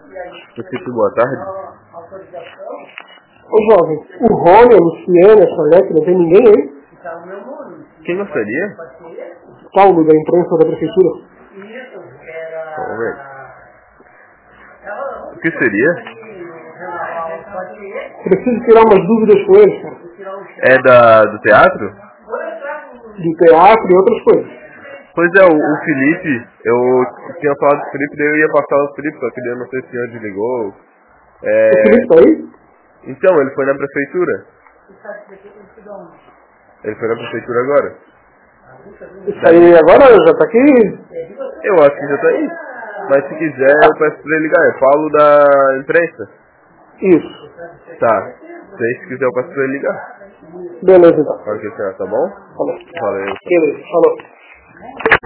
Prefeito, boa tarde. Ô jovem, o Rony, a Luciana, a Solete, não tem ninguém aí? Quem gostaria? Paulo, da imprensa da prefeitura. Vamos ver. O que seria? Preciso tirar umas dúvidas com eles, cara. É do teatro? De teatro e outras coisas. Pois é, o Felipe, eu tinha falado com o Felipe, daí eu ia passar o Felipe, só que eu não sei se onde ligou. O Felipe tá aí? Então, ele foi na prefeitura. Ele foi na prefeitura agora. Isso aí agora já tá aqui? Eu acho que já tá aí. Mas se quiser, eu peço pra ele ligar. É Paulo da imprensa. Isso. Tá. Se quiser, eu peço pra ele ligar. Beleza então. Ok, senhora, tá bom? Falou. Valeu. Beleza, falou.